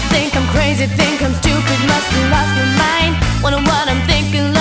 Think I'm crazy, think I'm stupid, must have lost my mind. Wonder what I'm thinking.